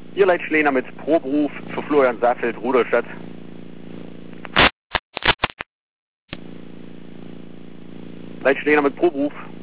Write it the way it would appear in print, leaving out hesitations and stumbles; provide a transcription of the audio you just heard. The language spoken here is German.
Ihr Leitschläner mit Proberuf für Florian Saarfeld, Rudolstadt. Leitschläner mit Proberuf.